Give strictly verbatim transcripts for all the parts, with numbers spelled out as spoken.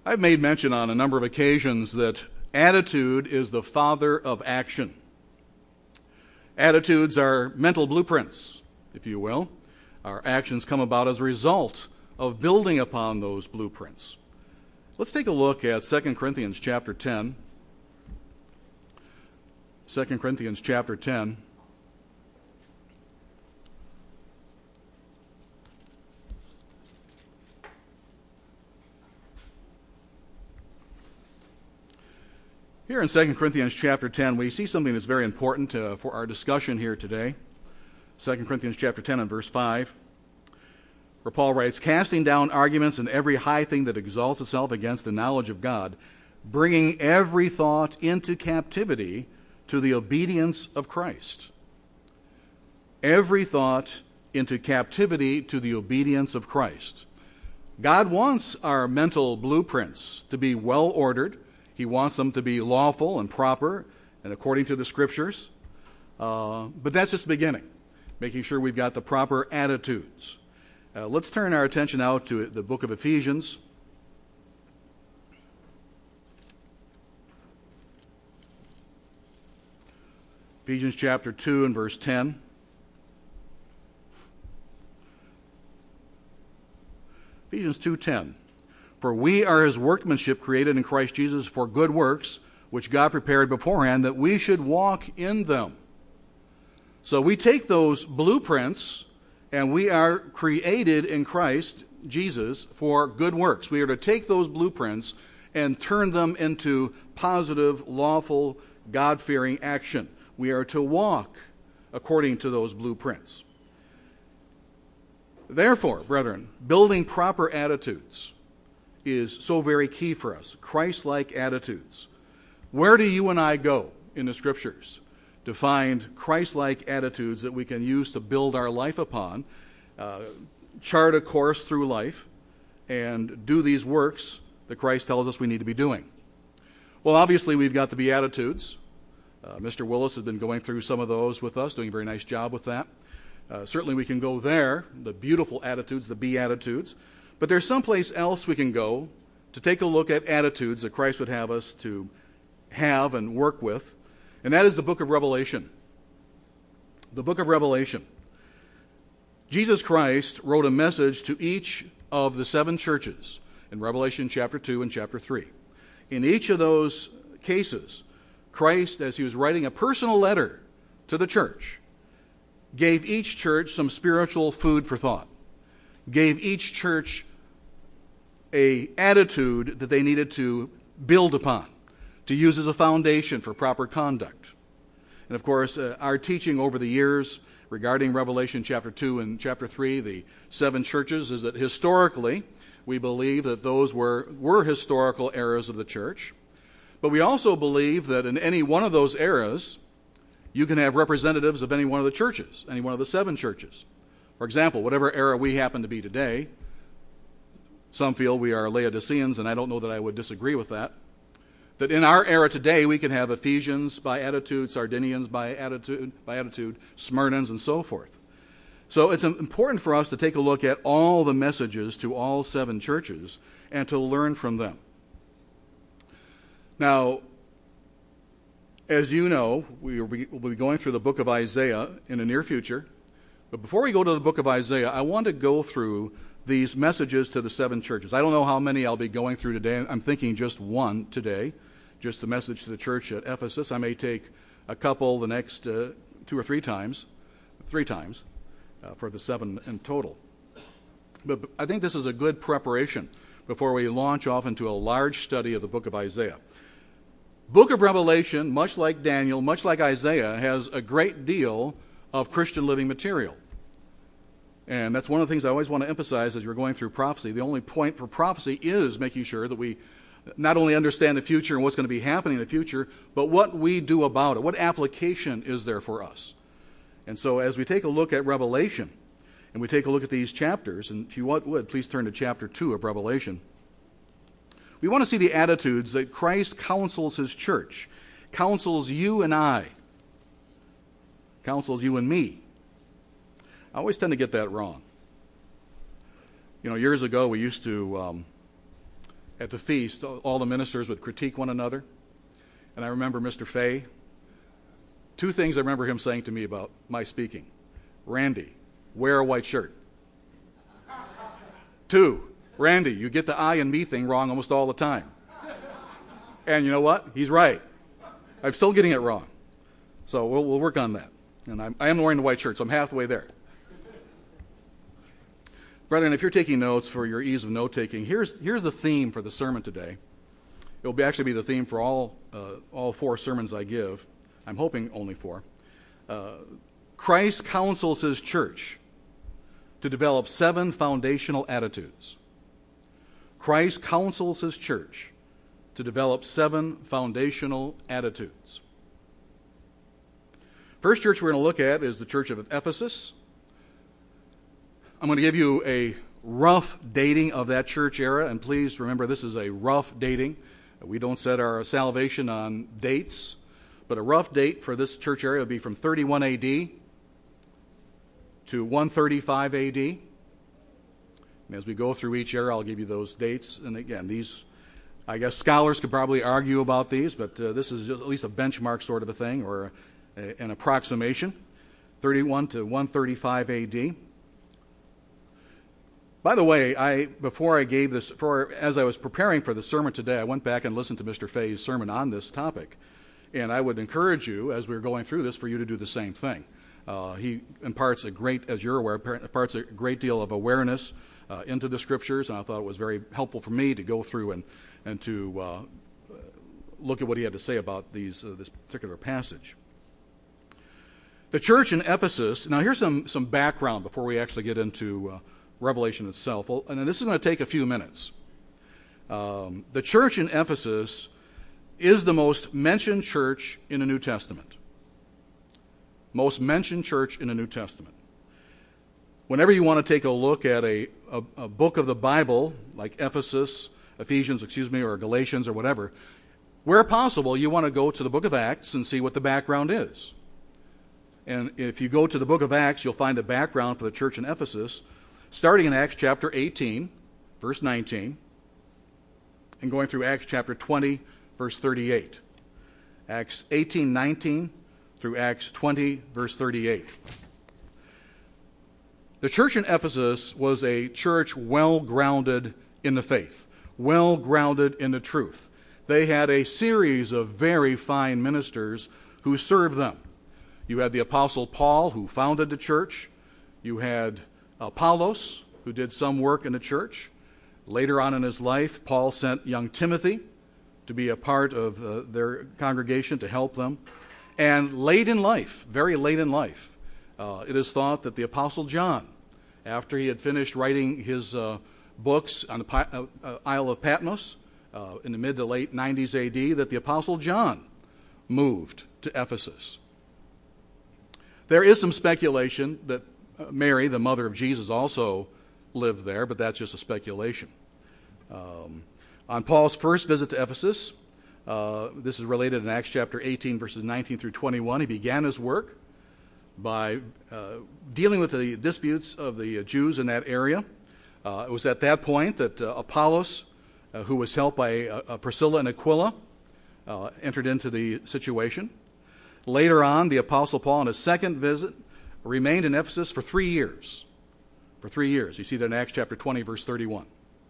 I've made mention on a number of occasions that attitude is the father of action. Attitudes are mental blueprints, if you will. Our actions come about as a result of building upon those blueprints. Let's take a look at Second Corinthians chapter ten. Second Corinthians chapter ten. Here in Second Corinthians chapter ten, we see something that's very important uh, for our discussion here today. Second Corinthians chapter ten and verse five, where Paul writes, "Casting down arguments and every high thing that exalts itself against the knowledge of God, bringing every thought into captivity to the obedience of Christ." Every thought into captivity to the obedience of Christ. God wants our mental blueprints to be well ordered. He wants them to be lawful and proper and according to the Scriptures. Uh, but that's just the beginning, making sure we've got the proper attitudes. Uh, let's turn our attention now to the book of Ephesians. Ephesians chapter two and verse ten. Ephesians two ten. "For we are his workmanship, created in Christ Jesus for good works, which God prepared beforehand that we should walk in them." So we take those blueprints and we are created in Christ Jesus for good works. We are to take those blueprints and turn them into positive, lawful, God-fearing action. We are to walk according to those blueprints. Therefore, brethren, building proper attitudes is so very key for us. Christ-like attitudes. Where do you and I go in the Scriptures to find Christ-like attitudes that we can use to build our life upon, uh, chart a course through life, and do these works that Christ tells us we need to be doing? Well, obviously, we've got the Beatitudes. Uh, Mister Willis has been going through some of those with us, doing a very nice job with that. Uh, certainly we can go there, the beautiful attitudes, the Beatitudes. But there's someplace else we can go to take a look at attitudes that Christ would have us to have and work with, and that is the book of Revelation. The book of Revelation. Jesus Christ wrote a message to each of the seven churches in Revelation chapter two and chapter three. In each of those cases, Christ, as he was writing a personal letter to the church, gave each church some spiritual food for thought, gave each church a attitude that they needed to build upon, to use as a foundation for proper conduct. And of course, uh, our teaching over the years regarding Revelation chapter two and chapter three, the seven churches, is that historically we believe that those were, were historical eras of the church. But we also believe that in any one of those eras, you can have representatives of any one of the churches, any one of the seven churches. For example, whatever era we happen to be today, some feel we are Laodiceans, and I don't know that I would disagree with that. That in our era today, we can have Ephesians by attitude, Sardinians by attitude, by attitude, Smyrnans, and so forth. So it's important for us to take a look at all the messages to all seven churches and to learn from them. Now, as you know, we will be going through the book of Isaiah in the near future. But before we go to the book of Isaiah, I want to go through these messages to the seven churches. I don't know how many I'll be going through today. I'm thinking just one today, just the message to the church at Ephesus. I may take a couple the next uh, two or three times, three times uh, for the seven in total. But I think this is a good preparation before we launch off into a large study of the book of Isaiah. Book of Revelation, much like Daniel, much like Isaiah, has a great deal of Christian living material. And that's one of the things I always want to emphasize as you're going through prophecy. The only point for prophecy is making sure that we not only understand the future and what's going to be happening in the future, but what we do about it. What application is there for us? And so as we take a look at Revelation, and we take a look at these chapters, and if you would, please turn to chapter two of Revelation. We want to see the attitudes that Christ counsels his church, counsels you and I, counsels you and me. I always tend to get that wrong. You know, years ago we used to um, at the feast, all the ministers would critique one another. And I remember Mister Fay, two things I remember him saying to me about my speaking. Randy, wear a white shirt. Two, Randy, you get the I and me thing wrong almost all the time. And you know what? He's right. I'm still getting it wrong. So we'll, we'll work on that. And I'm, I am wearing the white shirt, so I'm halfway there. Brethren, if you're taking notes for your ease of note-taking, here's, here's the theme for the sermon today. It will be actually be the theme for all, uh, all four sermons I give. I'm hoping only four. Uh, Christ counsels his church to develop seven foundational attitudes. Christ counsels his church to develop seven foundational attitudes. First church we're going to look at is the church of Ephesus. I'm going to give you a rough dating of that church era, and please remember this is a rough dating. We don't set our salvation on dates, but a rough date for this church area would be from thirty-one A D to one thirty-five A D. And as we go through each era, I'll give you those dates. And again, these, I guess scholars could probably argue about these, but uh, this is at least a benchmark sort of a thing, or a, an approximation. thirty-one to one thirty-five A D. By the way, I before I gave this, for as I was preparing for the sermon today, I went back and listened to Mister Fay's sermon on this topic. And I would encourage you, as we're going through this, for you to do the same thing. Uh, he imparts a great, as you're aware, imparts a great deal of awareness uh, into the Scriptures, and I thought it was very helpful for me to go through and, and to uh, look at what he had to say about these uh, this particular passage. The church in Ephesus, now here's some, some background before we actually get into uh, Revelation itself. Well, and this is going to take a few minutes. Um, the church in Ephesus is the most mentioned church in the New Testament. Most mentioned church in the New Testament. Whenever you want to take a look at a, a, a book of the Bible, like Ephesus, Ephesians, excuse me, or Galatians or whatever, where possible, you want to go to the book of Acts and see what the background is. And if you go to the book of Acts, you'll find the background for the church in Ephesus, starting in Acts chapter eighteen, verse nineteen, and going through Acts chapter twenty, verse thirty-eight. Acts eighteen, nineteen through Acts twenty, verse thirty-eight. The church in Ephesus was a church well-grounded in the faith, well-grounded in the truth. They had a series of very fine ministers who served them. You had the Apostle Paul, who founded the church. You had Apollos, who did some work in the church. Later on in his life, Paul sent young Timothy to be a part of uh, their congregation to help them. And late in life, very late in life, uh, it is thought that the Apostle John, after he had finished writing his uh, books on the uh, uh, Isle of Patmos uh, in the mid to late nineties A D, that the Apostle John moved to Ephesus. There is some speculation that Mary, the mother of Jesus, also lived there, but that's just a speculation. Um, on Paul's first visit to Ephesus, uh, this is related in Acts chapter eighteen, verses nineteen through twenty-one, he began his work by uh, dealing with the disputes of the Jews in that area. Uh, it was at that point that uh, Apollos, uh, who was helped by uh, Priscilla and Aquila, uh, entered into the situation. Later on, the Apostle Paul, on his second visit, remained in Ephesus for three years. For three years. You see that in Acts chapter twenty, verse thirty-one.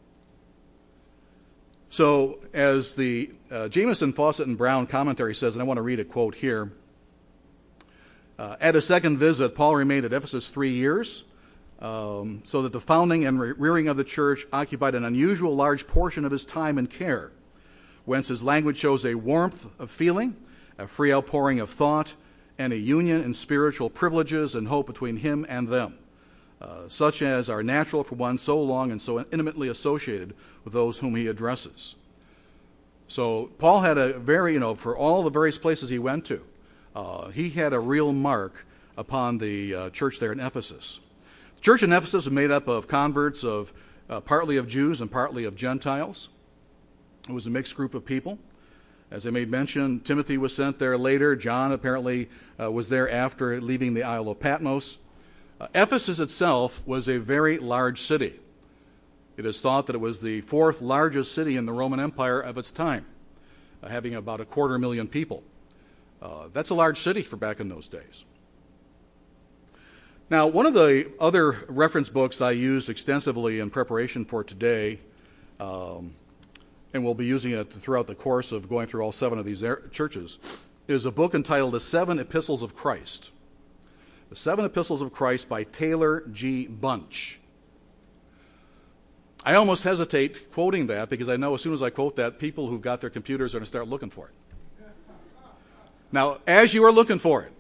So, as the uh, Jameson, Fawcett, and Brown commentary says, and I want to read a quote here, uh, at his second visit, Paul remained at Ephesus three years, um, so that the founding and rearing of the church occupied an unusual large portion of his time and care, whence his language shows a warmth of feeling, a free outpouring of thought, and a union in spiritual privileges and hope between him and them, uh, such as are natural for one so long and so intimately associated with those whom he addresses. So Paul had a very, you know, for all the various places he went to, uh, he had a real mark upon the uh, church there in Ephesus. The church in Ephesus was made up of converts of uh, partly of Jews and partly of Gentiles. It was a mixed group of people. As I made mention, Timothy was sent there later. John apparently uh, was there after leaving the Isle of Patmos. Uh, Ephesus itself was a very large city. It is thought that it was the fourth largest city in the Roman Empire of its time, uh, having about a quarter million people. Uh, that's a large city for back in those days. Now, one of the other reference books I used extensively in preparation for today, um, and we'll be using it throughout the course of going through all seven of these churches, is a book entitled The Seven Epistles of Christ. The Seven Epistles of Christ by Taylor G. Bunch. I almost hesitate quoting that because I know as soon as I quote that, people who've got their computers are going to start looking for it. Now, as you are looking for it,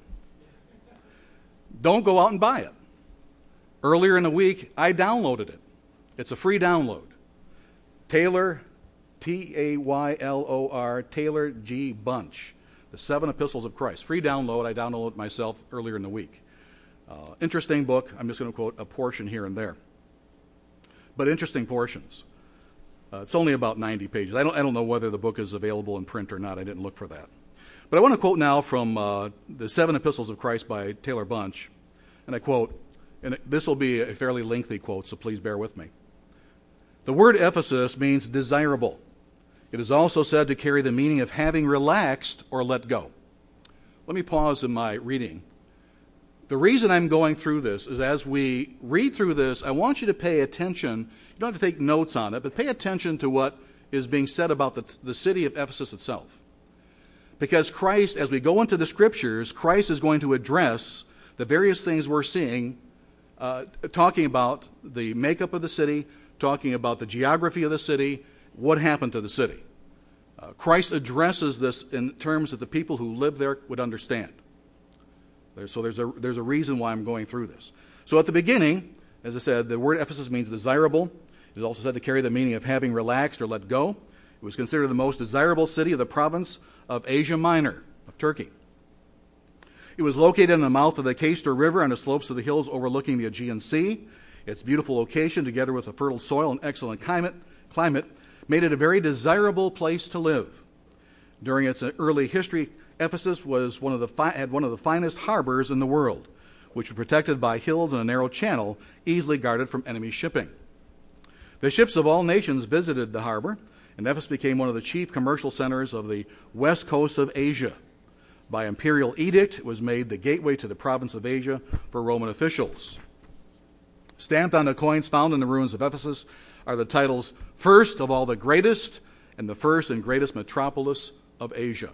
don't go out and buy it. Earlier in the week, I downloaded it. It's a free download. Taylor, T A Y L O R, Taylor G. Bunch, The Seven Epistles of Christ. Free download. I downloaded it myself earlier in the week. Uh, interesting book. I'm just going to quote a portion here and there. But interesting portions. Uh, it's only about ninety pages. I don't, I don't know whether the book is available in print or not. I didn't look for that. But I want to quote now from uh, The Seven Epistles of Christ by Taylor Bunch. And I quote, and this will be a fairly lengthy quote, so please bear with me. The word Ephesus means desirable. It is also said to carry the meaning of having relaxed or let go. Let me pause in my reading. The reason I'm going through this is as we read through this, I want you to pay attention. You don't have to take notes on it, but pay attention to what is being said about the, the city of Ephesus itself. Because Christ, as we go into the scriptures, Christ is going to address the various things we're seeing, uh, talking about the makeup of the city, talking about the geography of the city, what happened to the city. Uh, Christ addresses this in terms that the people who live there would understand. So there's a, there's a reason why I'm going through this. So at the beginning, as I said, the word Ephesus means desirable. It is also said to carry the meaning of having relaxed or let go. It was considered the most desirable city of the province of Asia Minor, of Turkey. It was located in the mouth of the Cayster River on the slopes of the hills overlooking the Aegean Sea. Its beautiful location, together with a fertile soil and excellent climate, climate, made it a very desirable place to live. During its early history, Ephesus was one of the fi- had one of the finest harbors in the world, which was protected by hills and a narrow channel, easily guarded from enemy shipping. The ships of all nations visited the harbor, and Ephesus became one of the chief commercial centers of the west coast of Asia. By imperial edict, it was made the gateway to the province of Asia for Roman officials. Stamped on the coins found in the ruins of Ephesus are the titles, First of all the Greatest, and the First and Greatest Metropolis of Asia.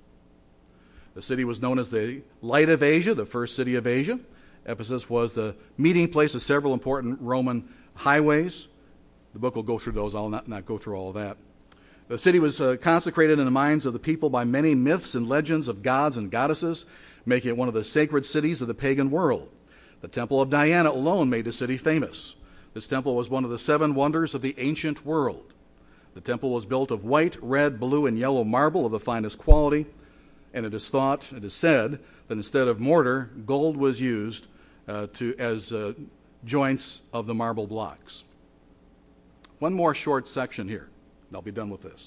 The city was known as the Light of Asia, the first city of Asia. Ephesus was the meeting place of several important Roman highways. The book will go through those. I'll not, not go through all of that. The city was uh, consecrated in the minds of the people by many myths and legends of gods and goddesses, making it one of the sacred cities of the pagan world. The Temple of Diana alone made the city famous. This temple was one of the seven wonders of the ancient world. The temple was built of white, red, blue, and yellow marble of the finest quality. And it is thought, it is said, that instead of mortar, gold was used uh, to, as uh, joints of the marble blocks. One more short section here, and I'll be done with this.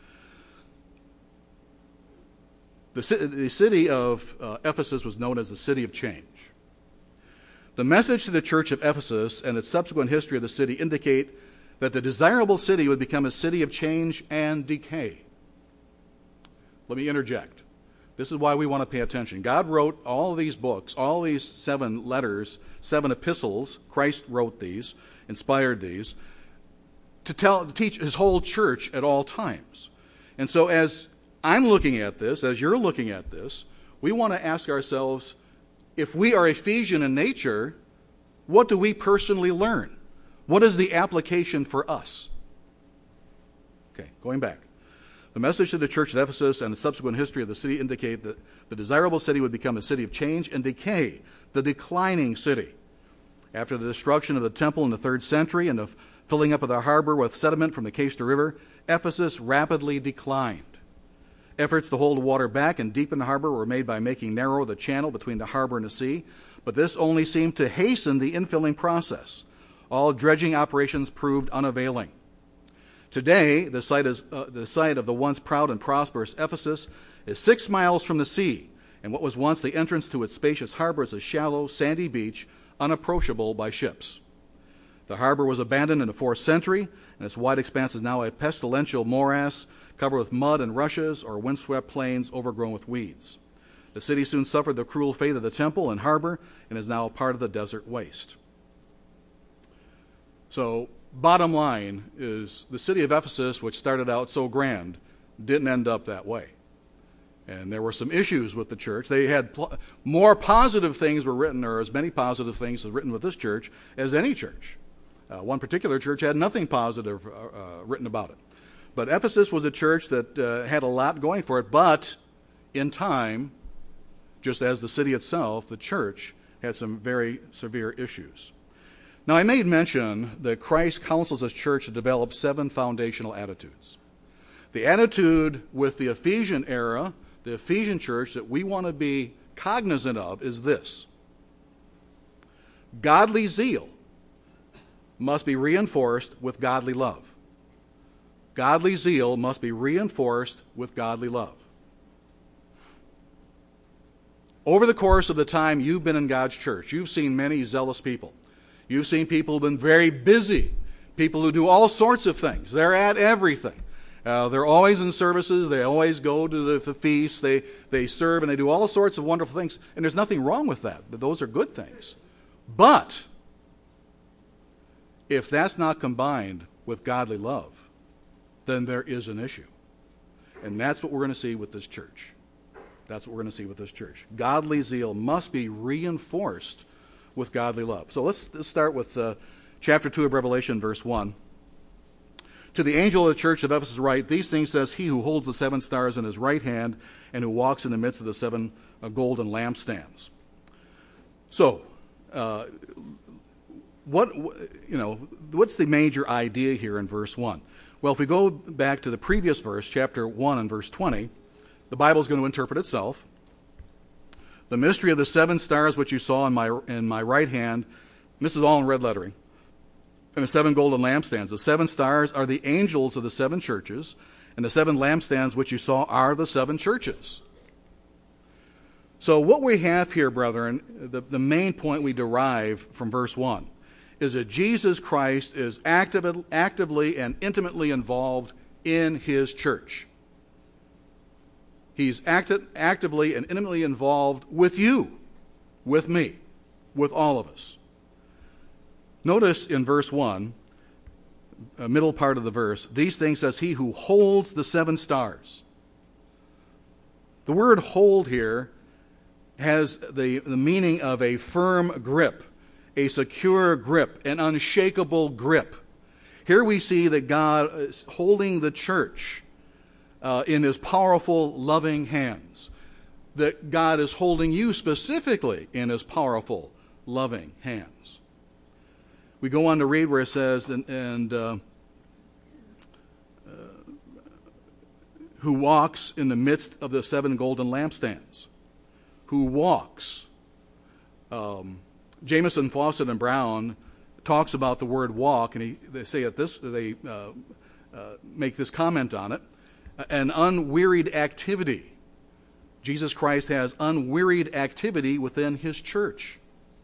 The, the city of uh, Ephesus was known as the City of Change. The message to the church of Ephesus and its subsequent history of the city indicate that the desirable city would become a city of change and decay. Let me interject. This is why we want to pay attention. God wrote all these books, all these seven letters, seven epistles. Christ wrote these, inspired these, to tell, to teach his whole church at all times. And so as I'm looking at this, as you're looking at this, we want to ask ourselves, if we are Ephesian in nature, what do we personally learn? What is the application for us? Okay, going back. The message to the church at Ephesus and the subsequent history of the city indicate that the desirable city would become a city of change and decay, the declining city. After the destruction of the temple in the third century and the filling up of the harbor with sediment from the Cayster River, Ephesus rapidly declined. Efforts to hold water back and deepen the harbor were made by making narrow the channel between the harbor and the sea, but this only seemed to hasten the infilling process. All dredging operations proved unavailing. Today, the site, is, uh, the site of the once proud and prosperous Ephesus is six miles from the sea, and what was once the entrance to its spacious harbor is a shallow, sandy beach, unapproachable by ships. The harbor was abandoned in the fourth century, and its wide expanse is now a pestilential morass covered with mud and rushes or windswept plains overgrown with weeds. The city soon suffered the cruel fate of the temple and harbor and is now part of the desert waste. So, bottom line is the city of Ephesus, which started out so grand, didn't end up that way. And there were some issues with the church. They had pl- more positive things were written, or as many positive things were written with this church as any church. Uh, one particular church had nothing positive uh, uh, written about it. But Ephesus was a church that uh, had a lot going for it, but in time, just as the city itself, the church had some very severe issues. Now, I made mention that Christ counsels his church to develop seven foundational attitudes. The attitude with the Ephesian era, the Ephesian church, that we want to be cognizant of is this: godly zeal must be reinforced with godly love. Godly zeal must be reinforced with godly love. Over the course of the time you've been in God's church, you've seen many zealous people. You've seen people who've been very busy, people who do all sorts of things. They're at everything. Uh, they're always in services. They always go to the, the feasts. They, they serve, and they do all sorts of wonderful things. And there's nothing wrong with that. But those are good things. But if that's not combined with godly love, then there is an issue. And that's what we're going to see with this church. That's what we're going to see with this church. Godly zeal must be reinforced with godly love. So let's, let's start with uh, chapter two of Revelation, verse one. To the angel of the church of Ephesus write, these things says he who holds the seven stars in his right hand and who walks in the midst of the seven uh, golden lampstands. So, uh, what, you know, what's the major idea here in verse one? Well, if we go back to the previous verse, chapter one and verse twenty, the Bible is going to interpret itself. The mystery of the seven stars which you saw in my in my right hand, and this is all in red lettering, and the seven golden lampstands. The seven stars are the angels of the seven churches, and the seven lampstands which you saw are the seven churches. So what we have here, brethren, the, the main point we derive from verse one is that Jesus Christ is active, actively and intimately involved in his church. He's active, actively and intimately involved with you, with me, with all of us. Notice in verse one, uh, middle part of the verse, these things says he who holds the seven stars. The word hold here has the, the meaning of a firm grip, a secure grip, an unshakable grip. Here we see that God is holding the church uh, in his powerful, loving hands. That God is holding you specifically in his powerful, loving hands. We go on to read where it says, and, and uh, uh, who walks in the midst of the seven golden lampstands. Who walks. Um, Jameson, Fawcett, and Brown talks about the word walk, and he, they say it this. They uh, uh, make this comment on it: an unwearied activity. Jesus Christ has unwearied activity within his church.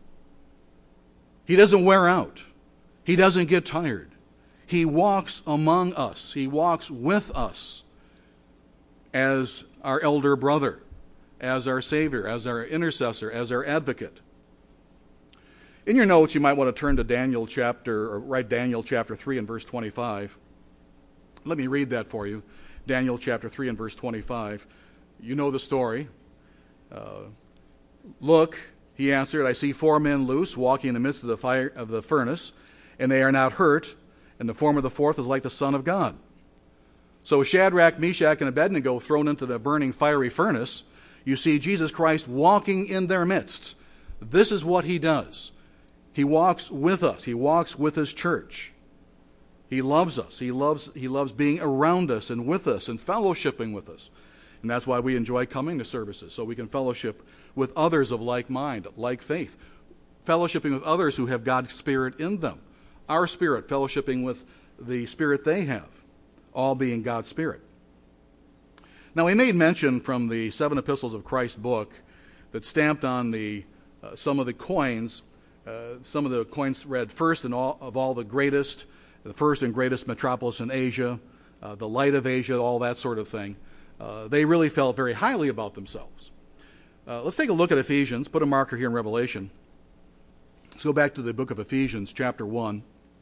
He doesn't wear out. He doesn't get tired. He walks among us. He walks with us as our elder brother, as our Savior, as our intercessor, as our advocate. In your notes, you might want to turn to Daniel chapter, or write Daniel chapter three and verse twenty-five. Let me read that for you. Daniel chapter three and verse twenty-five. You know the story. Uh, Look, he answered, I see four men loose, walking in the midst of the fire of the furnace, and they are not hurt, and the form of the fourth is like the Son of God. So Shadrach, Meshach, and Abednego thrown into the burning fiery furnace, you see Jesus Christ walking in their midst. This is what he does. He walks with us. He walks with his church. He loves us. He loves, he loves being around us and with us and fellowshipping with us. And that's why we enjoy coming to services, so we can fellowship with others of like mind, like faith. Fellowshipping with others who have God's Spirit in them. Our spirit fellowshipping with the Spirit they have, all being God's Spirit. Now, we made mention from the Seven Epistles of Christ book that stamped on the uh, some of the coins uh, some of the coins read first in all, of all the greatest, the first and greatest metropolis in Asia, uh, the light of Asia, all that sort of thing. Uh, they really felt very highly about themselves. Uh, let's take a look at Ephesians. Put a marker here in Revelation. Let's go back to the book of Ephesians, chapter one.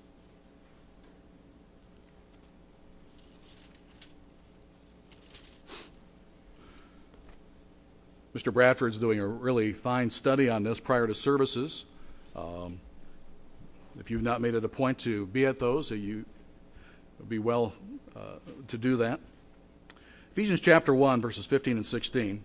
Mister Bradford's doing a really fine study on this prior to services. Um, if you've not made it a point to be at those, you would be well uh, to do that. Ephesians chapter one, verses fifteen and sixteen.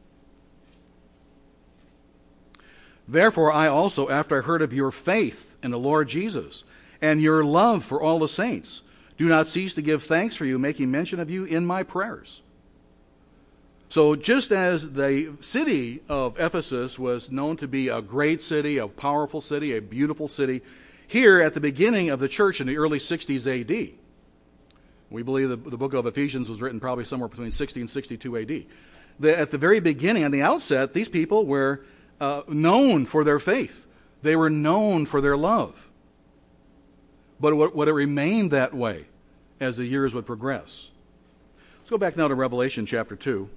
Therefore I also, after I heard of your faith in the Lord Jesus, and your love for all the saints, do not cease to give thanks for you, making mention of you in my prayers. So just as the city of Ephesus was known to be a great city, a powerful city, a beautiful city, here at the beginning of the church in the early sixties A D, we believe the, the book of Ephesians was written probably somewhere between sixty and sixty-two A D. The, at the very beginning, on the outset, these people were uh, known for their faith. They were known for their love. But would, would it remain that way as the years would progress? Let's go back now to Revelation chapter two.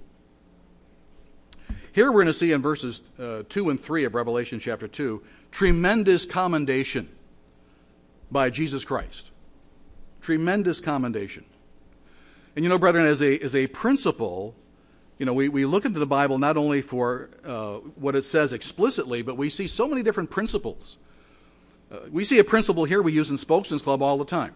Here we're going to see in verses uh, two and three of Revelation chapter two, tremendous commendation by Jesus Christ. Tremendous commendation. And you know, brethren, as a, as a principle, you know, we, we look into the Bible not only for uh, what it says explicitly, but we see so many different principles. Uh, we see a principle here we use in Spokesman's Club all the time.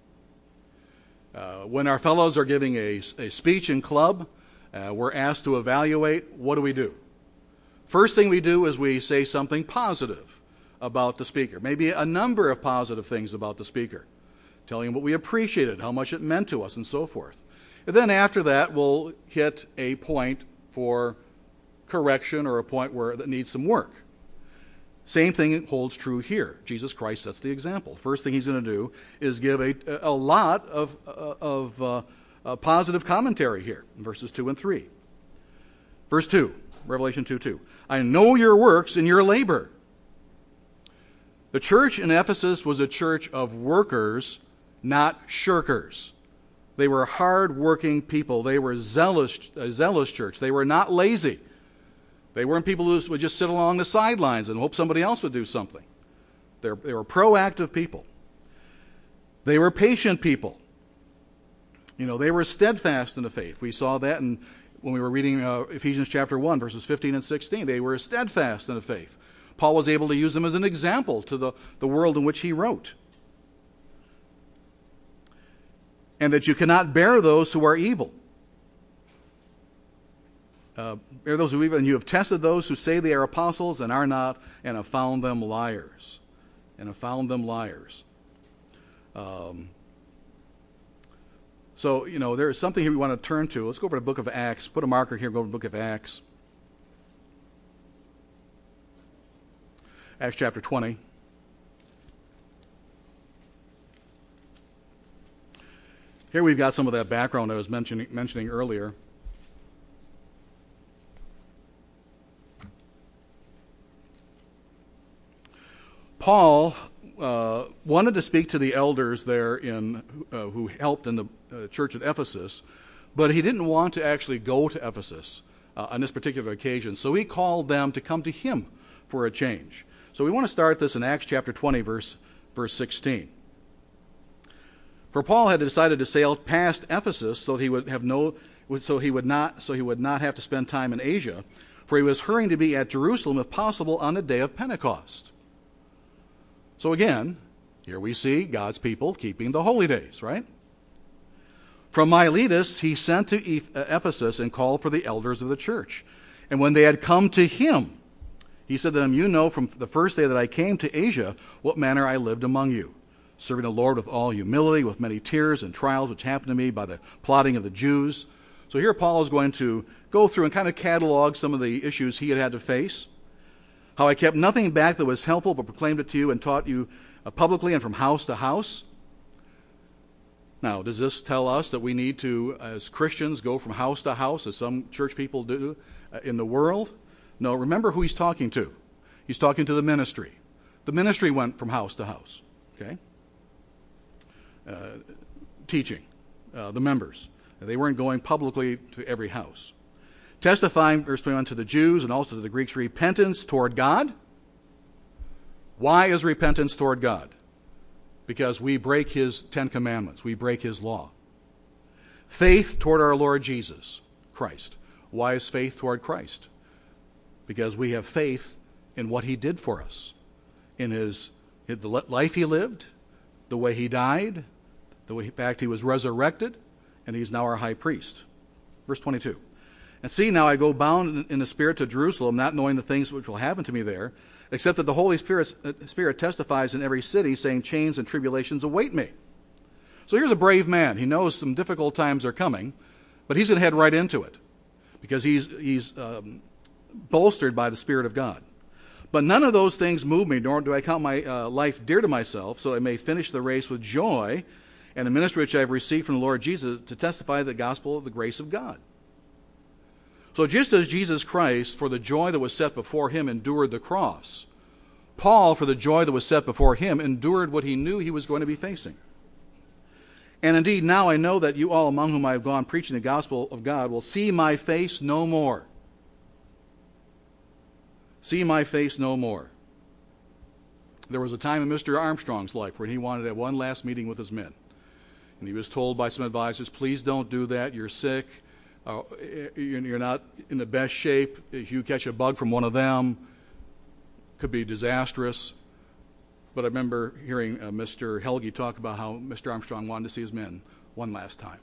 Uh, when our fellows are giving a, a speech in club, Uh, we're asked to evaluate. What do we do? First thing we do is we say something positive about the speaker, maybe a number of positive things about the speaker, telling him what we appreciated, how much it meant to us, and so forth. And then after that, we'll hit a point for correction or a point where that needs some work. Same thing holds true here. Jesus Christ sets the example. First thing he's going to do is give a, a lot of, of uh, Uh, positive commentary here in verses two and three. Verse two, Revelation two two. I know your works and your labor. The church in Ephesus was a church of workers, not shirkers. They were hard-working people. They were zealous, a zealous church. They were not lazy. They weren't people who would just sit along the sidelines and hope somebody else would do something. They're, they were proactive people. They were patient people. You know, they were steadfast in the faith. We saw that in, when we were reading uh, Ephesians chapter one, verses fifteen and sixteen. They were steadfast in the faith. Paul was able to use them as an example to the, the world in which he wrote. And that you cannot bear those who are evil. Uh, bear those who are evil, and you have tested those who say they are apostles and are not, and have found them liars. And have found them liars. Um... So, you know, there is something here we want to turn to. Let's go over to the book of Acts. Put a marker here, go over to the book of Acts. Acts chapter twenty. Here we've got some of that background I was mentioning, mentioning earlier. Paul uh, wanted to speak to the elders there in uh, who helped in the uh, church at Ephesus, but he didn't want to actually go to Ephesus uh, on this particular occasion. So he called them to come to him for a change. So we want to start this in Acts chapter twenty, verse verse sixteen. For Paul had decided to sail past Ephesus so that he would have no, so he would not, so he would not have to spend time in Asia, for he was hurrying to be at Jerusalem, if possible, on the day of Pentecost. So again, here we see God's people keeping the holy days, right? From Miletus he sent to Ephesus and called for the elders of the church. And when they had come to him, he said to them, "You know from the first day that I came to Asia what manner I lived among you, serving the Lord with all humility, with many tears and trials which happened to me by the plotting of the Jews." So here Paul is going to go through and kind of catalog some of the issues he had had to face. How I kept nothing back that was helpful, but proclaimed it to you and taught you uh, publicly and from house to house. Now, does this tell us that we need to, as Christians, go from house to house, as some church people do uh, in the world? No, remember who he's talking to. He's talking to the ministry. The ministry went from house to house, okay? Uh, teaching uh, the members. They weren't going publicly to every house. Testifying, verse twenty-one, to the Jews and also to the Greeks, repentance toward God. Why is repentance toward God? Because we break his Ten Commandments. We break his law. Faith toward our Lord Jesus Christ. Why is faith toward Christ? Because we have faith in what he did for us. In his, in the life he lived, the way he died, the way, in fact, he was resurrected, and he's now our high priest. Verse twenty-two. And see, now I go bound in the Spirit to Jerusalem, not knowing the things which will happen to me there, except that the Holy Spirit, Spirit testifies in every city, saying chains and tribulations await me. So here's a brave man. He knows some difficult times are coming, but he's going to head right into it because he's, he's um, bolstered by the Spirit of God. But none of those things move me, nor do I count my uh, life dear to myself, so I may finish the race with joy and the ministry which I have received from the Lord Jesus to testify the gospel of the grace of God. So just as Jesus Christ, for the joy that was set before him, endured the cross, Paul, for the joy that was set before him, endured what he knew he was going to be facing. And indeed, now I know that you all among whom I have gone preaching the gospel of God will see my face no more. See my face no more. There was a time in Mister Armstrong's life when he wanted to have one last meeting with his men. And he was told by some advisors, please don't do that, you're sick. Uh, you're not in the best shape. If you catch a bug from one of them, it could be disastrous. But I remember hearing uh, Mister Helge talk about how Mister Armstrong wanted to see his men one last time.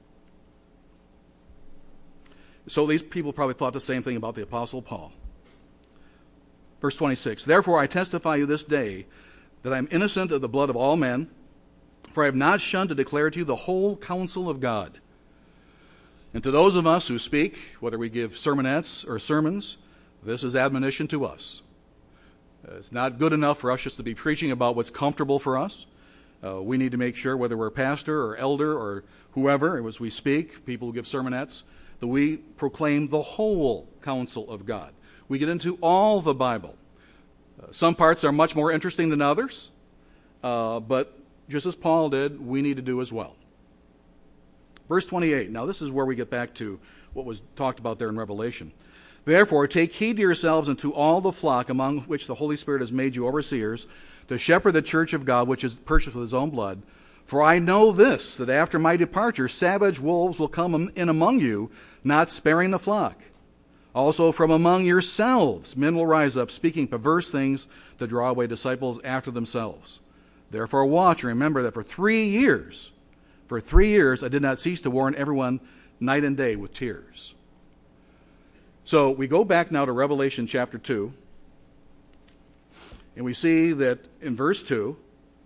So these people probably thought the same thing about the Apostle Paul. Verse twenty-six, therefore I testify you this day that I am innocent of the blood of all men, for I have not shunned to declare to you the whole counsel of God. And to those of us who speak, whether we give sermonettes or sermons, this is admonition to us. Uh, it's not good enough for us just to be preaching about what's comfortable for us. Uh, we need to make sure, whether we're pastor or elder or whoever, as we speak, people who give sermonettes, that we proclaim the whole counsel of God. We get into all the Bible. Uh, some parts are much more interesting than others, uh, but just as Paul did, we need to do as well. Verse twenty-eight. Now this is where we get back to what was talked about there in Revelation. Therefore, take heed to yourselves and to all the flock among which the Holy Spirit has made you overseers, to shepherd the church of God, which is purchased with his own blood. For I know this, that after my departure, savage wolves will come in among you, not sparing the flock. Also from among yourselves, men will rise up, speaking perverse things to draw away disciples after themselves. Therefore watch and remember that for three years, For three years I did not cease to warn everyone night and day with tears. So we go back now to Revelation chapter two, and we see that in verse two,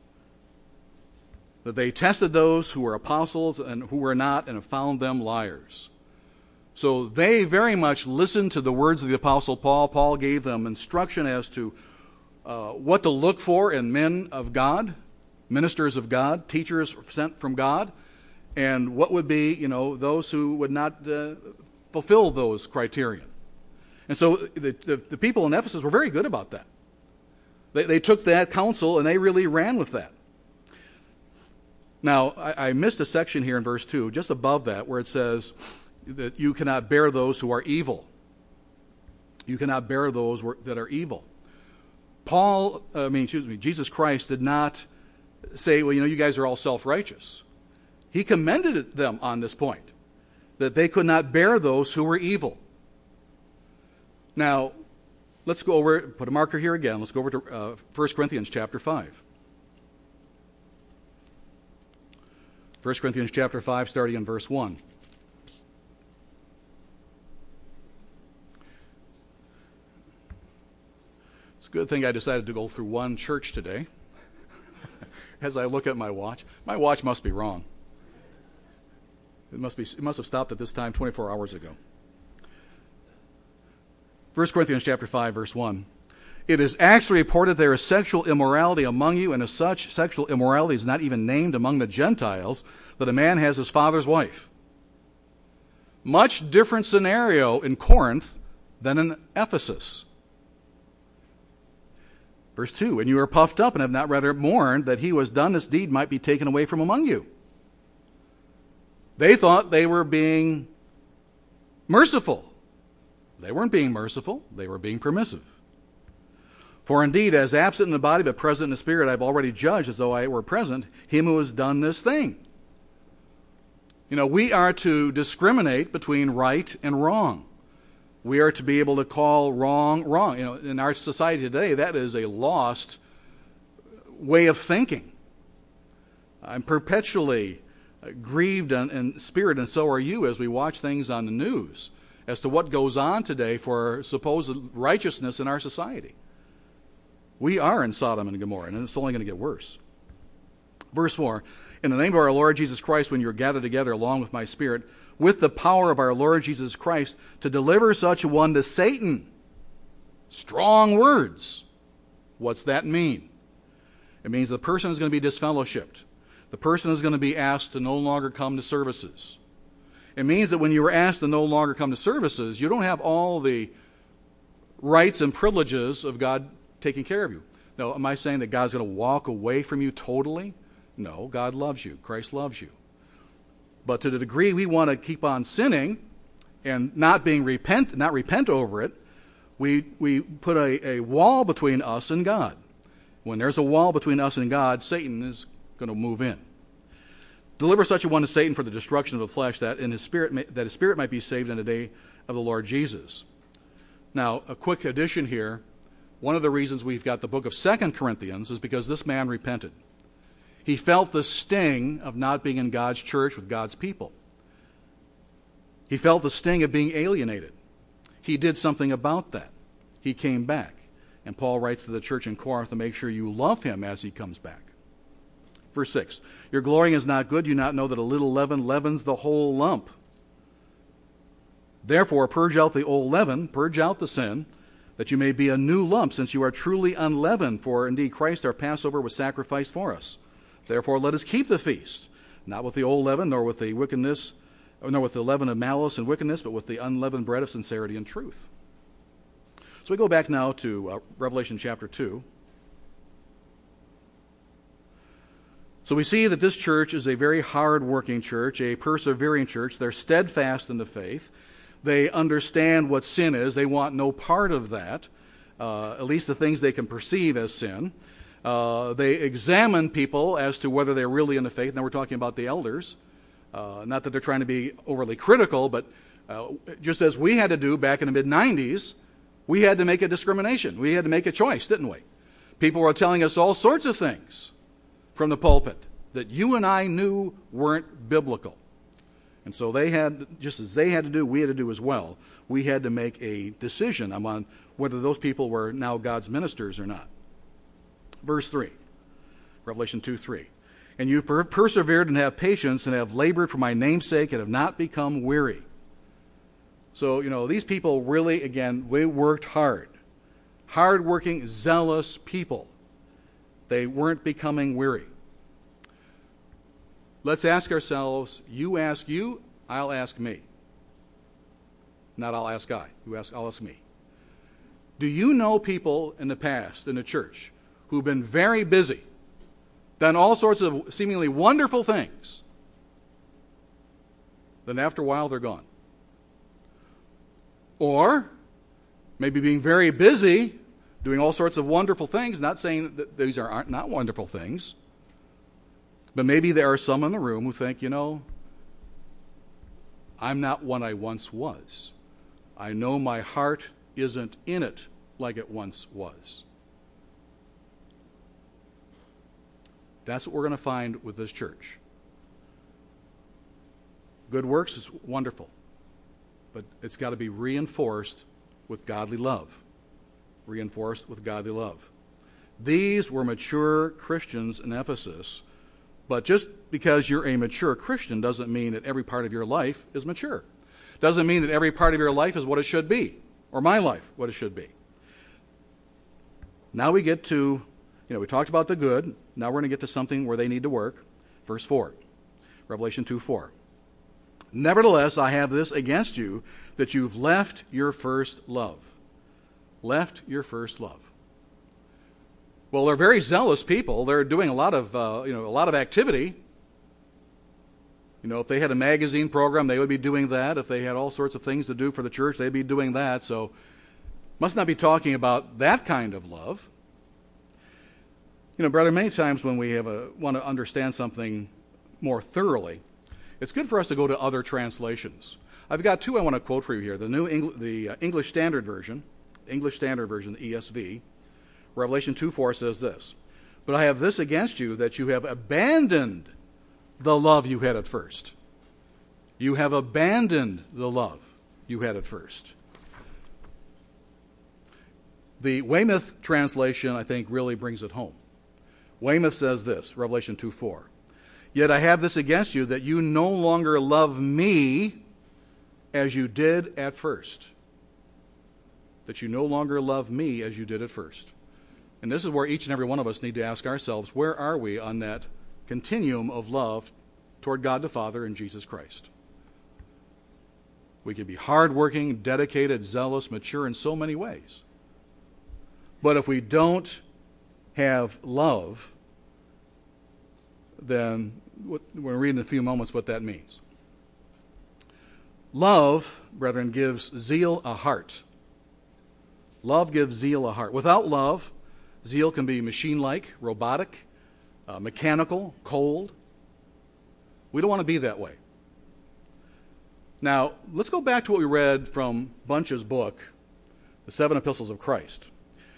that they tested those who were apostles and who were not and have found them liars. So they very much listened to the words of the Apostle Paul. Paul gave them instruction as to uh, what to look for in men of God, ministers of God, teachers sent from God, and what would be, you know, those who would not uh, fulfill those criteria. And so the, the, the people in Ephesus were very good about that. They, they took that counsel and they really ran with that. Now, I, I missed a section here in verse two, just above that, where it says that you cannot bear those who are evil. You cannot bear those that are evil. Paul, I mean, excuse me, Jesus Christ did not say, well, you know, you guys are all self-righteous. He commended them on this point, that they could not bear those who were evil. Now, let's go over, put a marker here again. Let's go over to uh, First Corinthians chapter five. First Corinthians chapter five, starting in verse one. It's a good thing I decided to go through one church today. As I look at my watch, my watch must be wrong. It must be. It must have stopped at this time twenty-four hours ago. First Corinthians chapter five, verse one. It is actually reported there is sexual immorality among you, and as such, sexual immorality is not even named among the Gentiles, that a man has his father's wife. Much different scenario in Corinth than in Ephesus. Verse two, and you are puffed up and have not rather mourned that he who has done this deed might be taken away from among you. They thought they were being merciful. They weren't being merciful. They were being permissive. For indeed, as absent in the body but present in the spirit, I have already judged, as though I were present, him who has done this thing. You know, we are to discriminate between right and wrong. We are to be able to call wrong wrong. You know, in our society today, that is a lost way of thinking. I'm perpetually grieved in, in spirit, and so are you, as we watch things on the news as to what goes on today for supposed righteousness in our society. We are in Sodom and Gomorrah, and it's only going to get worse. Verse four, in the name of our Lord Jesus Christ, when you're gathered together along with my spirit, with the power of our Lord Jesus Christ, to deliver such a one to Satan. Strong words. What's that mean? It means the person is going to be disfellowshipped. The person is going to be asked to no longer come to services. It means that when you are asked to no longer come to services, you don't have all the rights and privileges of God taking care of you. Now, am I saying that God's going to walk away from you totally? No, God loves you. Christ loves you. But to the degree we want to keep on sinning and not being repent, not repent over it, we we put a, a wall between us and God. When there's a wall between us and God, Satan is going to move in. Deliver such a one to Satan for the destruction of the flesh, that in his spirit may, that his spirit might be saved in the day of the Lord Jesus. Now, a quick addition here. One of the reasons we've got the book of Second Corinthians is because this man repented. He felt the sting of not being in God's church with God's people. He felt the sting of being alienated. He did something about that. He came back. And Paul writes to the church in Corinth to make sure you love him as he comes back. Verse six, your glorying is not good. Do you not know that a little leaven leavens the whole lump? Therefore, purge out the old leaven, purge out the sin, that you may be a new lump, since you are truly unleavened. For indeed Christ our Passover was sacrificed for us. Therefore let us keep the feast, not with the old leaven, nor with the wickedness, nor with the leaven of malice and wickedness, but with the unleavened bread of sincerity and truth. So we go back now to uh, Revelation chapter two. So we see that this church is a very hard-working church, a persevering church. They're steadfast in the faith. They understand what sin is. They want no part of that, uh, at least the things they can perceive as sin. Uh, they examine people as to whether they're really in the faith. Now we're talking about the elders. Uh, not that they're trying to be overly critical, but uh, just as we had to do back in the mid nineties, we had to make a discrimination. We had to make a choice, didn't we? People were telling us all sorts of things from the pulpit that you and I knew weren't biblical. And so they had, just as they had to do, we had to do as well. We had to make a decision on whether those people were now God's ministers or not. Verse three, Revelation two three. And you've per- persevered and have patience and have labored for my name's sake and have not become weary. So, you know, these people really, again, they worked hard. Hard-working, zealous people. They weren't becoming weary. Let's ask ourselves, you ask you, I'll ask me. Not I'll ask I. You ask, I'll ask me. Do you know people in the past in the church who've been very busy, done all sorts of seemingly wonderful things, then after a while they're gone? Or maybe being very busy, doing all sorts of wonderful things, not saying that these are aren't not wonderful things, but maybe there are some in the room who think, you know, I'm not what I once was. I know my heart isn't in it like it once was. That's what we're going to find with this church. Good works is wonderful, but it's got to be reinforced with godly love. Reinforced with godly love. These were mature Christians in Ephesus, but just because you're a mature Christian doesn't mean that every part of your life is mature. Doesn't mean that every part of your life is what it should be, or my life, what it should be. Now we get to, you know, we talked about the good. Now we're going to get to something where they need to work. Verse four, Revelation two four. Nevertheless, I have this against you, that you've left your first love. Left your first love. Well, they're very zealous people. They're doing a lot of, uh, you know, a lot of activity. You know, if they had a magazine program, they would be doing that. If they had all sorts of things to do for the church, they'd be doing that. So, must not be talking about that kind of love. You know, brother, many times when we have a, want to understand something more thoroughly, it's good for us to go to other translations. I've got two I want to quote for you here. The new Eng- the uh, English Standard Version, English Standard Version, the E S V, Revelation two four says this, "But I have this against you, that you have abandoned the love you had at first." You have abandoned the love you had at first. The Weymouth translation, I think, really brings it home. Weymouth says this, Revelation two four, "Yet I have this against you, that you no longer love me as you did at first." That you no longer love me as you did at first. And this is where each and every one of us need to ask ourselves, where are we on that continuum of love toward God the Father and Jesus Christ? We can be hardworking, dedicated, zealous, mature in so many ways. But if we don't have love, then we're going to read in a few moments what that means. Love, brethren, gives zeal a heart. Love gives zeal a heart. Without love, zeal can be machine-like, robotic, uh, mechanical, cold. We don't want to be that way. Now, let's go back to what we read from Bunch's book, The Seven Epistles of Christ.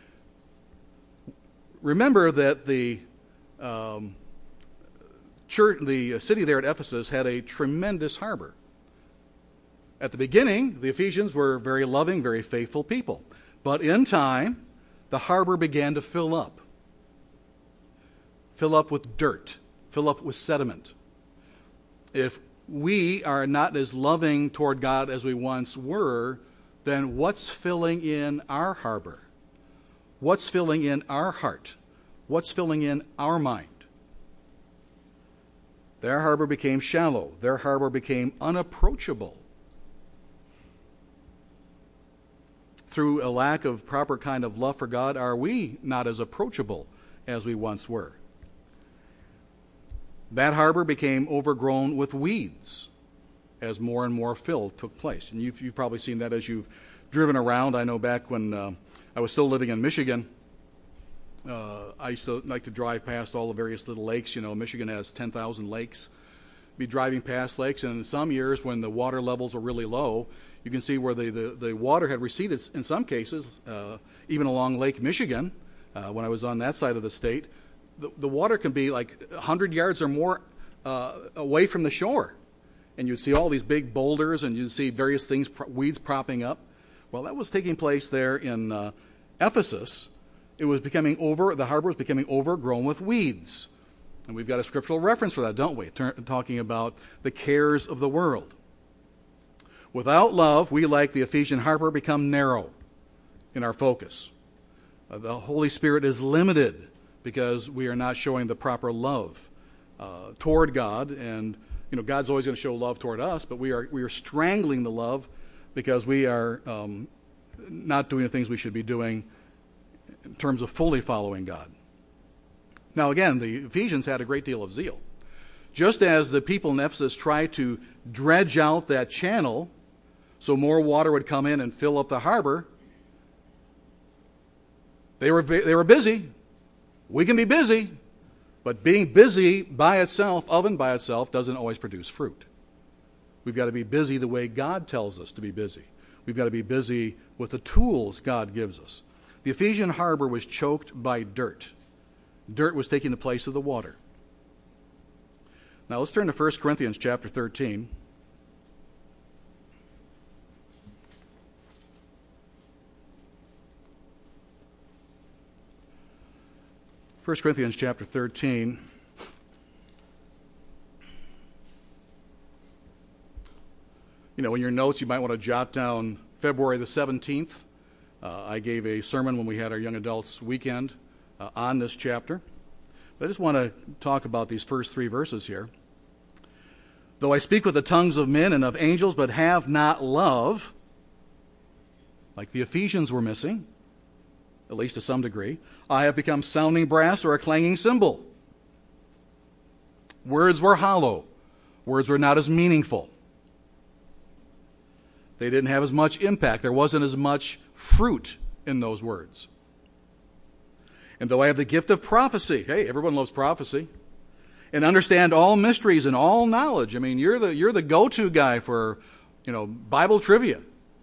Remember that the um, church, the city there at Ephesus had a tremendous harbor. At the beginning, the Ephesians were very loving, very faithful people. But in time, the harbor began to fill up. Fill up with dirt. Fill up with sediment. If we are not as loving toward God as we once were, then what's filling in our harbor? What's filling in our heart? What's filling in our mind? Their harbor became shallow. Their harbor became unapproachable. Through a lack of proper kind of love for God, are we not as approachable as we once were? That harbor became overgrown with weeds as more and more fill took place. And you've, you've probably seen that as you've driven around. I know back when uh, I was still living in Michigan, uh, I used to like to drive past all the various little lakes. You know, Michigan has ten thousand lakes. Be driving past lakes, and in some years when the water levels are really low, you can see where the, the, the water had receded in some cases, uh, even along Lake Michigan, uh, when I was on that side of the state. The, the water can be like one hundred yards or more uh, away from the shore. And you'd see all these big boulders, and you'd see various things, weeds propping up. Well, that was taking place there in uh, Ephesus. It was becoming over, the harbor was becoming overgrown with weeds. And we've got a scriptural reference for that, don't we? Tur- talking about the cares of the world. Without love, we, like the Ephesian harbor, become narrow in our focus. Uh, the Holy Spirit is limited because we are not showing the proper love uh, toward God. And, you know, God's always going to show love toward us, but we are we are strangling the love because we are um, not doing the things we should be doing in terms of fully following God. Now, again, the Ephesians had a great deal of zeal. Just as the people in Ephesus tried to dredge out that channel so more water would come in and fill up the harbor, they were they were busy. We can be busy, but being busy by itself, of and by itself, doesn't always produce fruit. We've got to be busy the way God tells us to be busy. We've got to be busy with the tools God gives us. The Ephesian harbor was choked by dirt. Dirt was taking the place of the water. Now let's turn to First Corinthians chapter thirteen. First Corinthians chapter thirteen. You know, in your notes, you might want to jot down February the seventeenth. Uh, I gave a sermon when we had our young adults weekend uh, on this chapter. But I just want to talk about these first three verses here. Though I speak with the tongues of men and of angels, but have not love, like the Ephesians were missing, at least to some degree. I have become sounding brass or a clanging cymbal. Words were hollow. Words were not as meaningful. They didn't have as much impact. There wasn't as much fruit in those words. And though I have the gift of prophecy, hey, everyone loves prophecy, and understand all mysteries and all knowledge. I mean, you're the you're the go-to guy for, you know, Bible trivia.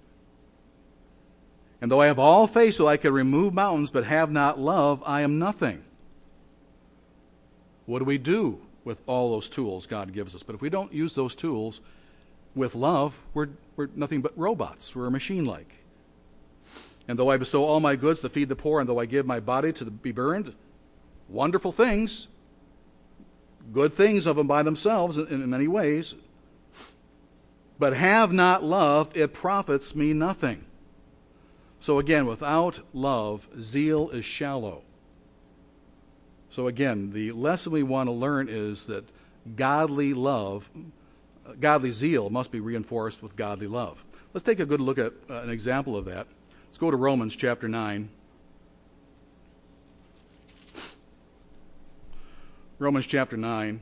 And though I have all faith so I can remove mountains, but have not love, I am nothing. What do we do with all those tools God gives us? But if we don't use those tools with love, we're we're nothing but robots. We're machine-like. And though I bestow all my goods to feed the poor, and though I give my body to be burned, wonderful things, good things of them by themselves in, in many ways, but have not love, it profits me nothing. So again, without love, zeal is shallow. So again, the lesson we want to learn is that godly love, godly zeal must be reinforced with godly love. Let's take a good look at uh, an example of that. Let's go to Romans chapter nine. Romans chapter nine.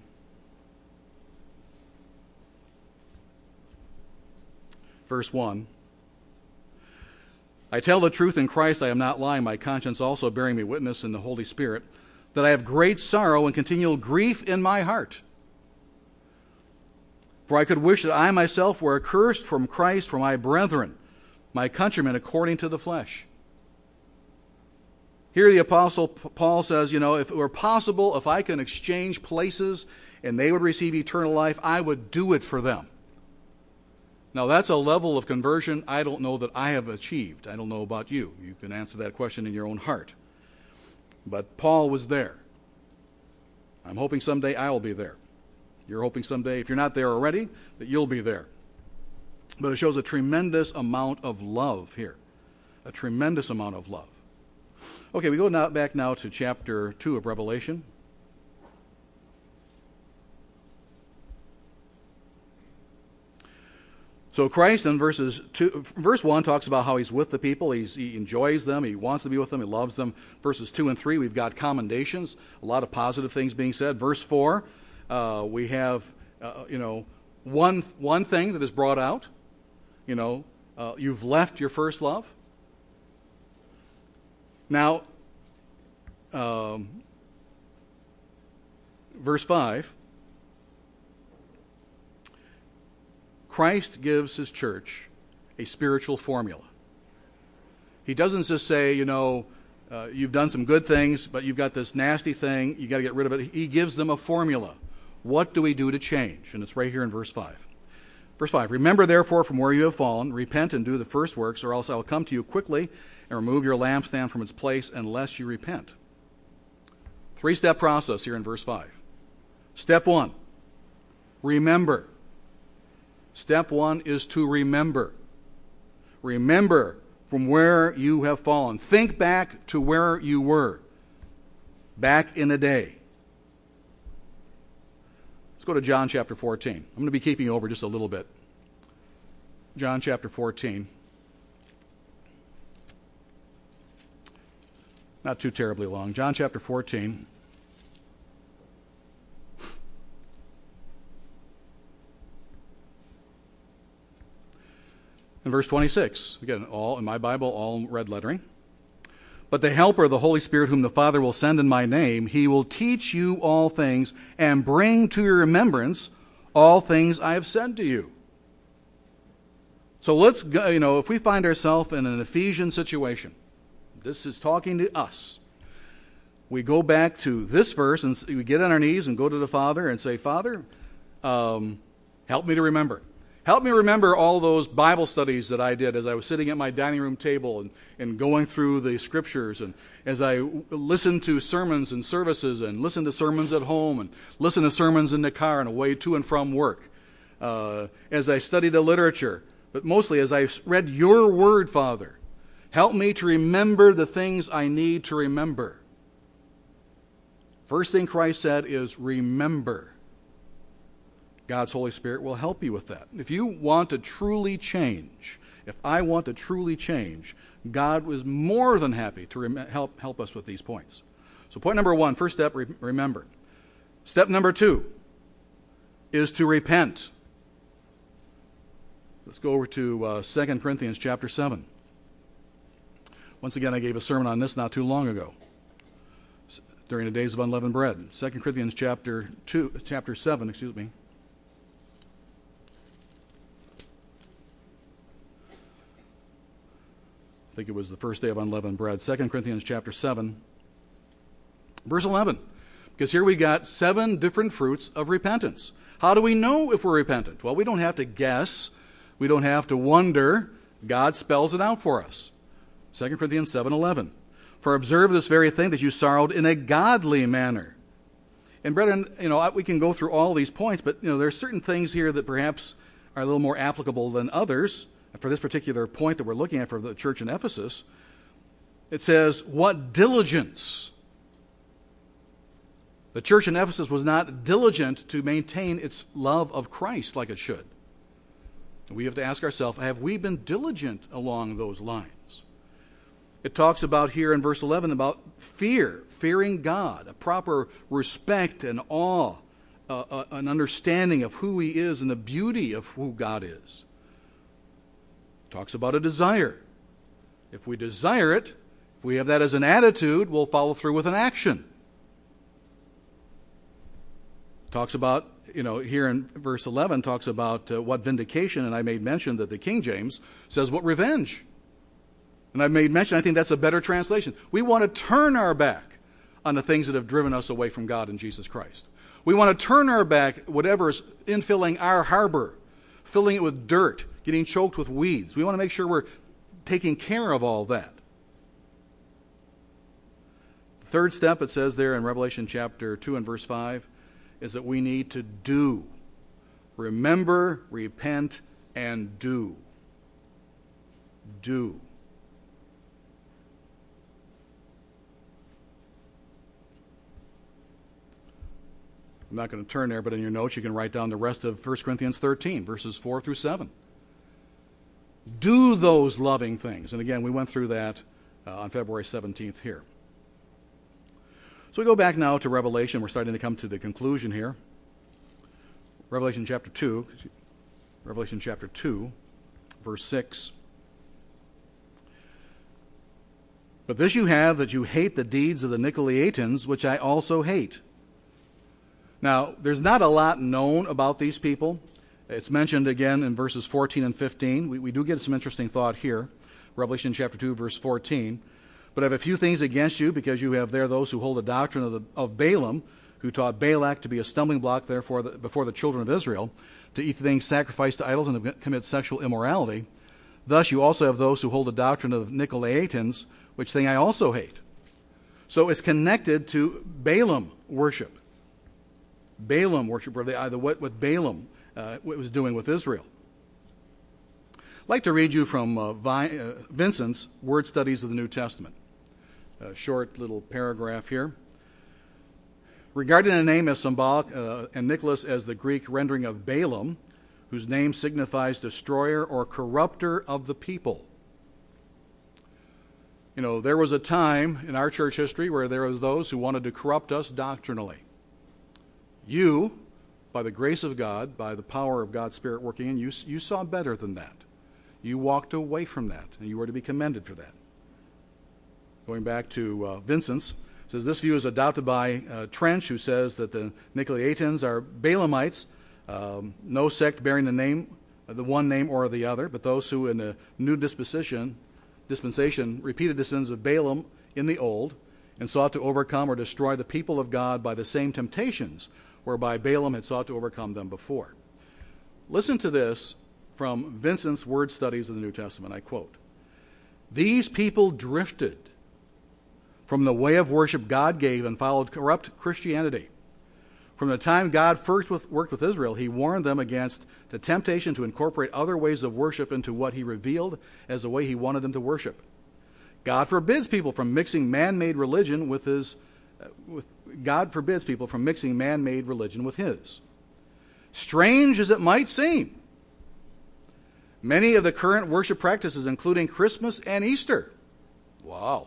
Verse one. I tell the truth in Christ, I am not lying, my conscience also bearing me witness in the Holy Spirit, that I have great sorrow and continual grief in my heart. For I could wish that I myself were accursed from Christ for my brethren, my countrymen according to the flesh. Here the Apostle Paul says, you know, if it were possible, if I can exchange places and they would receive eternal life, I would do it for them. Now that's a level of conversion I don't know that I have achieved. I don't know about you. You can answer that question in your own heart. But Paul was there. I'm hoping someday I will be there. You're hoping someday, if you're not there already, that you'll be there. But it shows a tremendous amount of love here. A tremendous amount of love. Okay, we go now back now to chapter two of Revelation. So Christ in verses two, verse one talks about how he's with the people. He's, he enjoys them. He wants to be with them. He loves them. Verses two and three, we've got commendations, a lot of positive things being said. Verse four, uh, we have, uh, you know, one one thing that is brought out. You know, uh, you've left your first love. Now, um, verse five, Christ gives his church a spiritual formula. He doesn't just say, you know, uh, you've done some good things, but you've got this nasty thing, you got to get rid of it. He gives them a formula. What do we do to change? And it's right here in verse five. Verse five, remember therefore from where you have fallen, repent and do the first works, or else I will come to you quickly and remove your lampstand from its place unless you repent. Three-step process here in verse five. Step one, remember. Step one is to remember. Remember from where you have fallen. Think back to where you were back in the day. Let's go to John chapter fourteen. I'm going to be keeping you over just a little bit. John chapter fourteen. Not too terribly long. John chapter fourteen. In verse twenty-six, again, all in my Bible, all red lettering. But the Helper, the Holy Spirit, whom the Father will send in my name, he will teach you all things and bring to your remembrance all things I have said to you. So let's go, you know, if we find ourselves in an Ephesian situation, this is talking to us. We go back to this verse and we get on our knees and go to the Father and say, Father, um, help me to remember. Help me remember all those Bible studies that I did as I was sitting at my dining room table and, and going through the scriptures, and as I w- listened to sermons and services and listened to sermons at home and listened to sermons in the car on the way to and from work, uh, as I studied the literature, but mostly as I read your word, Father. Help me to remember the things I need to remember. First thing Christ said is remember. God's Holy Spirit will help you with that. If you want to truly change, if I want to truly change, God was more than happy to rem- help, help us with these points. So point number one, first step, re- remember. Step number two is to repent. Let's go over to uh, Second Corinthians chapter seven. Once again, I gave a sermon on this not too long ago, during the days of unleavened bread. Second Corinthians chapter two, chapter seven, excuse me. I think it was the first day of unleavened bread. Second Corinthians chapter seven, verse eleven. Because here we got seven different fruits of repentance. How do we know if we're repentant? Well, we don't have to guess. We don't have to wonder. God spells it out for us. Second Corinthians seven eleven. For observe this very thing, that you sorrowed in a godly manner. And brethren, you know, we can go through all these points, but you know, there are certain things here that perhaps are a little more applicable than others. For this particular point that we're looking at for the church in Ephesus, it says, what diligence. The church in Ephesus was not diligent to maintain its love of Christ like it should. We have to ask ourselves, have we been diligent along those lines? It talks about here in verse eleven about fear, fearing God, a proper respect and awe, uh, uh, an understanding of who He is and the beauty of who God is. It talks about a desire. If we desire it, if we have that as an attitude, we'll follow through with an action. Talks about, you know, here in verse eleven, talks about uh, what vindication, and I made mention that the King James says what revenge. And I made mention, I think that's a better translation. We want to turn our back on the things that have driven us away from God and Jesus Christ. We want to turn our back, whatever is infilling our harbor, filling it with dirt, getting choked with weeds. We want to make sure we're taking care of all that. The third step, it says there in Revelation chapter two and verse five, is that we need to do. Remember, repent, and do. Do. I'm not going to turn there, but in your notes you can write down the rest of First Corinthians thirteen, verses four through seven. Do those loving things. And again, we went through that uh, on February seventeenth here. So we go back now to Revelation. We're starting to come to the conclusion here. Revelation chapter two, Revelation chapter two, verse six. But this you have, that you hate the deeds of the Nicolaitans, which I also hate. Now, there's not a lot known about these people. It's mentioned again in verses fourteen and fifteen. We, we do get some interesting thought here. Revelation chapter two, verse fourteen. But I have a few things against you, because you have there those who hold the doctrine of, the, of Balaam, who taught Balak to be a stumbling block therefore the, before the children of Israel, to eat things sacrificed to idols and to commit sexual immorality. Thus you also have those who hold the doctrine of Nicolaitans, which thing I also hate. So it's connected to Balaam worship. Balaam worship, or the, the, what, what Balaam uh, was doing with Israel. I'd like to read you from uh, Vi, uh, Vincent's Word Studies of the New Testament. A short little paragraph here. Regarding the name as symbolic, uh, and Nicholas as the Greek rendering of Balaam, whose name signifies destroyer or corrupter of the people. You know, there was a time in our church history where there was those who wanted to corrupt us doctrinally. You, by the grace of God, by the power of God's Spirit working in you, you saw better than that. You walked away from that, and you were to be commended for that. Going back to uh, Vincent's, it says this view is adopted by uh, Trench, who says that the Nicolaitans are Balaamites, um, no sect bearing the name, uh, the one name or the other, but those who in the new dispensation, dispensation repeated the sins of Balaam in the old, and sought to overcome or destroy the people of God by the same temptations whereby Balaam had sought to overcome them before. Listen to this from Vincent's Word Studies of the New Testament. I quote, "These people drifted from the way of worship God gave and followed corrupt Christianity. From the time God first with, worked with Israel, He warned them against the temptation to incorporate other ways of worship into what He revealed as the way He wanted them to worship. God forbids people from mixing man-made religion with His uh, with God forbids people from mixing man-made religion with His. Strange as it might seem, Many of the current worship practices, including Christmas and Easter, wow,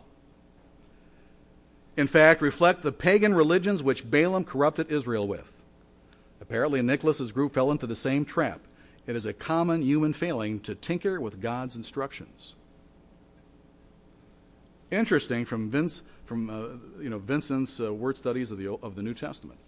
in fact, reflect the pagan religions which Balaam corrupted Israel with. Apparently, Nicholas's group fell into the same trap. It is a common human failing to tinker with God's instructions. Interesting from Vince, from uh, you know Vincent's uh, word studies of the of the New Testament.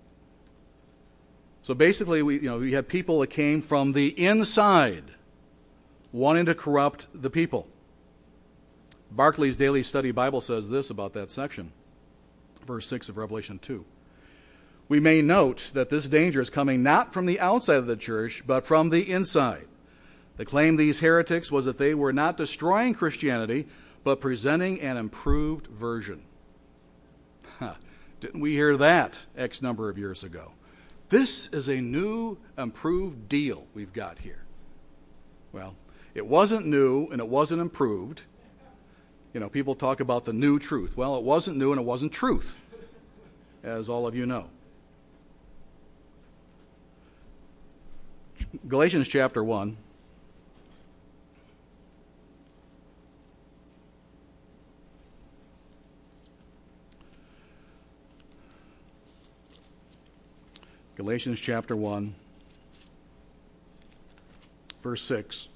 So basically, we you know we have people that came from the inside, wanting to corrupt the people. Barclay's Daily Study Bible says this about that section, verse six of Revelation two. We may note that this danger is coming not from the outside of the church, but from the inside. The claim of these heretics was that they were not destroying Christianity, but presenting an improved version. Huh. Didn't we hear that X number of years ago? This is a new, improved deal we've got here. Well, it wasn't new and it wasn't improved. You know, people talk about the new truth. Well, it wasn't new and it wasn't truth, as all of you know. Galatians chapter one. Galatians chapter one, verse six.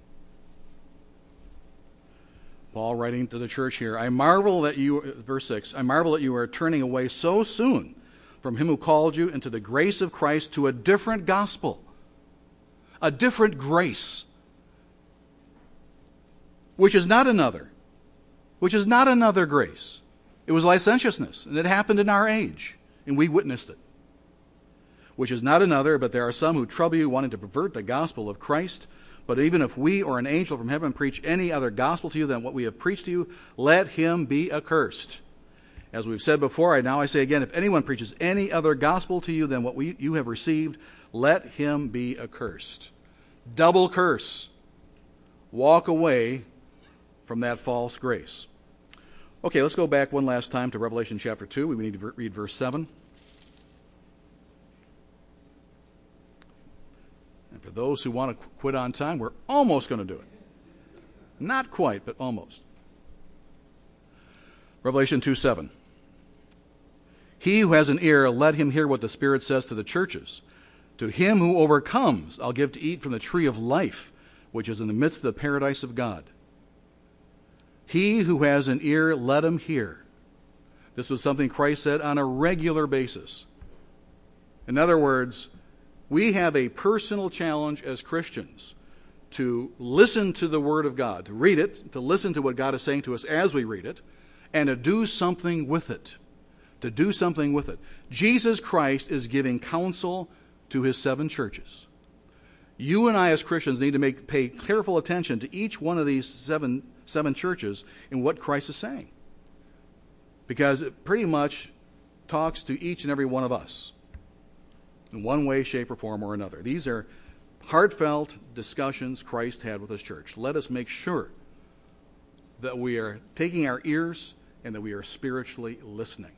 Paul writing to the church here, I marvel that you, verse six, I marvel that you are turning away so soon from him who called you into the grace of Christ to a different gospel, a different grace, which is not another, which is not another grace. It was licentiousness, and it happened in our age, and we witnessed it. Which is not another, but there are some who trouble you, wanting to pervert the gospel of Christ. But even if we or an angel from heaven preach any other gospel to you than what we have preached to you, let him be accursed. As we've said before, I now I say again, if anyone preaches any other gospel to you than what we, you have received, let him be accursed. Double curse. Walk away from that false grace. Okay, let's go back one last time to Revelation chapter two. We need to read verse seven. And for those who want to quit on time, we're almost going to do it. Not quite, but almost. Revelation two seven. He who has an ear, let him hear what the Spirit says to the churches. To him who overcomes, I'll give to eat from the tree of life, which is in the midst of the paradise of God. He who has an ear, let him hear. This was something Christ said on a regular basis. In other words, we have a personal challenge as Christians to listen to the Word of God, to read it, to listen to what God is saying to us as we read it, and to do something with it. To do something with it. Jesus Christ is giving counsel to his seven churches. You and I as Christians need to make, pay careful attention to each one of these seven, seven churches in what Christ is saying. Because it pretty much talks to each and every one of us in one way, shape, or form or another. These are heartfelt discussions Christ had with his church. Let us make sure that we are taking our ears and that we are spiritually listening.